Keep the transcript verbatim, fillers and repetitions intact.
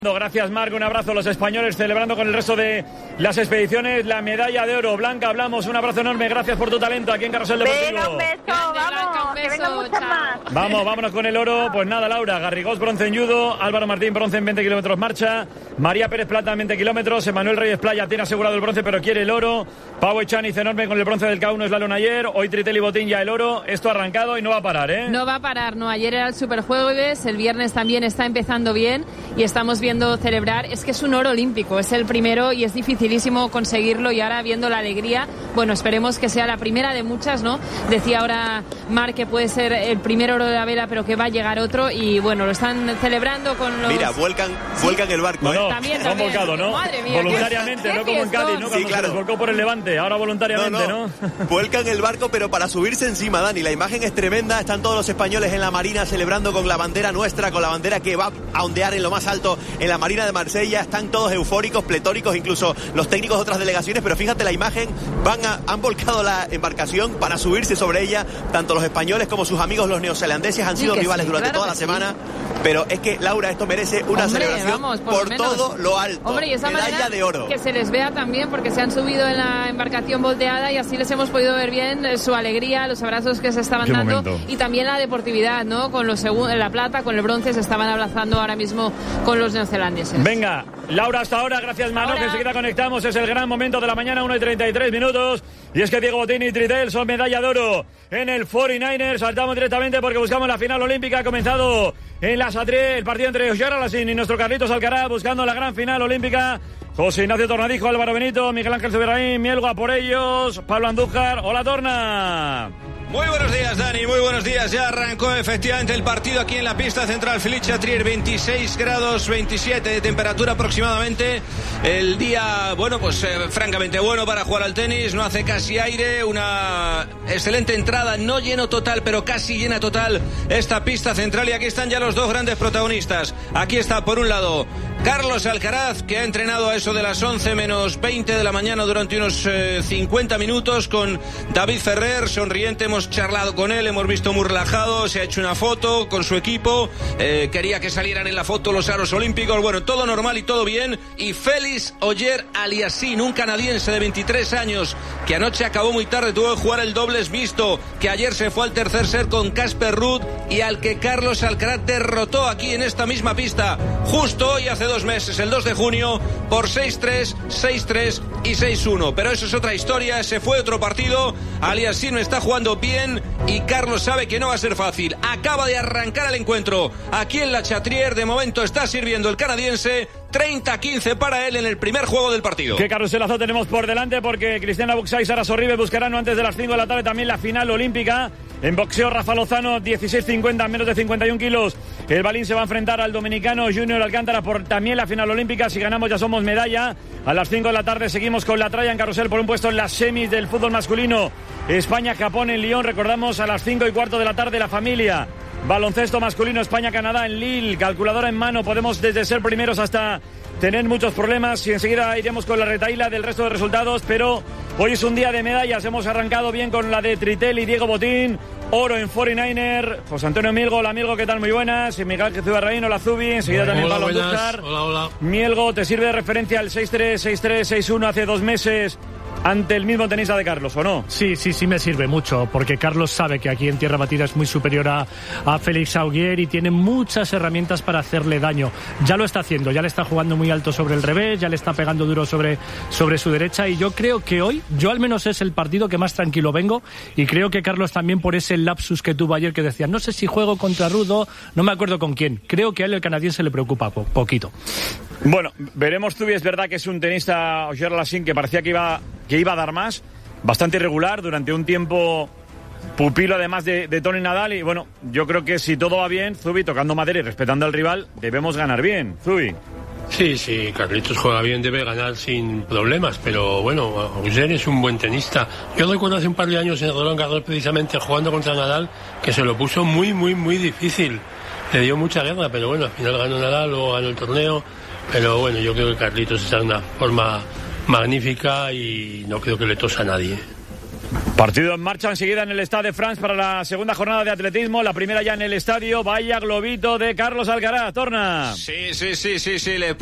Gracias, Marc, un abrazo a los españoles celebrando con el resto de las expediciones la medalla de oro. Blanca, hablamos, un abrazo enorme, gracias por tu talento aquí en Carrusel Deportivo. Venga, un beso, vamos, Blanca, un beso, que vengan muchas más. Vamos, vámonos con el oro. Pues nada, Laura, Garrigós bronce en judo, Álvaro Martín bronce en veinte kilómetros marcha, María Pérez plata en veinte kilómetros, Emanuel Reyes Playa tiene asegurado el bronce pero quiere el oro, Pau Echaniz enorme con el bronce del K uno slalom ayer, hoy Tritel y Botín ya el oro, esto ha arrancado y no va a parar, ¿eh? No va a parar, no, ayer era el Superjueves, el viernes también está empezando bien y estamos viendo celebrar. Es que es un oro olímpico, es el primero y es dificilísimo conseguirlo y ahora viendo la alegría, bueno, esperemos que sea la primera de muchas, ¿no? Decía ahora Marc que puede ser el primer oro de la vela, pero que va a llegar otro y bueno, lo están celebrando con los... Mira, vuelcan, ¿Sí? vuelcan el barco, ¿eh? No, no, también, lo han también. volcado, ¿no? Madre mía, voluntariamente, qué no como en Cádiz, ¿no? Cuando sí, claro. se desvolcó por el Levante, ahora voluntariamente, ¿no? no, no. Vuelcan el barco, pero para subirse encima, Dani. La imagen es tremenda, están todos los españoles en la marina celebrando con la bandera nuestra, con la bandera que va a ondear en lo más alto en la marina de Marsella, están todos eufóricos, pletóricos, incluso los técnicos de otras delegaciones, pero fíjate la imagen, van a, han volcado la embarcación para subirse sobre ella, tanto los españoles como sus amigos los neozelandeses han sido rivales sí, durante claro toda la sí. semana, pero es que, Laura, esto merece una Hombre, celebración vamos, por, por lo todo lo alto. Hombre, y esa medalla manera de oro. Que se les vea también, porque se han subido en la embarcación volteada y así les hemos podido ver bien su alegría, los abrazos que se estaban Qué dando momento. Y también la deportividad, ¿no? Con los segun- la plata, con el bronce, se estaban abrazando ahora mismo con los neozelandeses. Venga, Laura, hasta ahora, gracias Manu, que enseguida conectamos, es el gran momento de la mañana, una y treinta y tres minutos, y es que Diego Botín y Tritel son medalla de oro en el cuarenta y nueve ers, saltamos directamente porque buscamos la final olímpica, ha comenzado en la Satrié, el partido entre Oyer Alasín y nuestro Carlitos Alcaraz, buscando la gran final olímpica, José Ignacio Tornadijo, Álvaro Benito, Miguel Ángel Zuberaín, Mielgo a por ellos, Pablo Andújar, hola Torna. Muy buenos días, Dani, muy buenos días. Ya arrancó efectivamente el partido aquí en la pista central Philippe Chatrier, veintiséis grados veintisiete de temperatura aproximadamente. El día, bueno, pues eh, francamente bueno para jugar al tenis, no hace casi aire, una excelente entrada, no lleno total, pero casi llena total esta pista central y aquí están ya los dos grandes protagonistas. Aquí está, por un lado, Carlos Alcaraz, que ha entrenado a eso de las once menos veinte de la mañana durante unos eh, cincuenta minutos con David Ferrer, sonriente, hemos charlado con él, hemos visto muy relajado, se ha hecho una foto con su equipo, eh, quería que salieran en la foto los aros olímpicos, bueno, todo normal y todo bien, y Félix Auger-Aliassime, un canadiense de veintitrés años, que anoche acabó muy tarde, tuvo que jugar el dobles mixto, que ayer se fue al tercer set con Casper Ruud, y al que Carlos Alcaraz derrotó aquí en esta misma pista, justo hoy hace dos meses, el dos de junio, por seis tres, seis tres y seis uno, pero eso es otra historia, se fue otro partido, Aliassime está jugando bien, y Carlos sabe que no va a ser fácil. Acaba de arrancar el encuentro aquí en la Chatrier. De momento está sirviendo el canadiense. treinta a quince para él en el primer juego del partido. Qué carruselazo tenemos por delante porque Cristiana Buxá y Sara Sorribes buscarán antes de las cinco de la tarde también la final olímpica. En boxeo, Rafa Lozano, dieciséis cincuenta, menos de cincuenta y un kilos. El balín se va a enfrentar al dominicano Junior Alcántara por también la final olímpica. Si ganamos ya somos medalla. A las cinco de la tarde seguimos con la tralla en carrusel por un puesto en las semis del fútbol masculino. España-Japón en Lyon. Recordamos a las cinco y cuarto de la tarde la familia. Baloncesto masculino España-Canadá en Lille. Calculadora en mano. Podemos desde ser primeros hasta tener muchos problemas y enseguida iremos con la retaíla del resto de resultados, pero hoy es un día de medallas. Hemos arrancado bien con la de Tritel y Diego Botín. Oro en cuarenta y nueve ers. José Antonio Mielgo, hola Mielgo, ¿qué tal? Muy buenas. Y Miguel Ángel Zubarraín, hola Zubi. Enseguida hola, también Pablo Andújar. Hola, hola. Mielgo, ¿te sirve de referencia al seis tres, seis tres, seis uno hace dos meses ante el mismo tenista de Carlos, o no? Sí, sí, sí me sirve mucho, porque Carlos sabe que aquí en tierra batida es muy superior a, a Félix Auger y tiene muchas herramientas para hacerle daño. Ya lo está haciendo, ya le está jugando muy alto sobre el revés, ya le está pegando duro sobre, sobre su derecha y yo creo que hoy, yo al menos es el partido que más tranquilo vengo y creo que Carlos también por ese lapsus que tuvo ayer que decía, no sé si juego contra Rudo, no me acuerdo con quién. Creo que a él el canadiense le preocupa po- poquito. Bueno, veremos Zubi, es verdad que es un tenista Auger-Aliassime que parecía que iba... que iba a dar más, bastante irregular durante un tiempo, pupilo además de, de Tony Nadal y bueno, yo creo que si todo va bien, Zubi, tocando madera y respetando al rival, debemos ganar bien, Zubi. Sí, sí, Carlitos juega bien, debe ganar sin problemas, pero bueno, Auger es un buen tenista. Yo recuerdo hace un par de años en Roland Garros precisamente jugando contra Nadal, que se lo puso muy, muy, muy difícil. Le dio mucha guerra, pero bueno, al final ganó Nadal, luego ganó el torneo, pero bueno, yo creo que Carlitos está en una forma magnífica y no creo que le tosa a nadie. Partido en marcha enseguida en el Stade de France para la segunda jornada de atletismo, la primera ya en el estadio. Vaya globito de Carlos Alcaraz, torna. Sí, sí, sí, sí, sí, le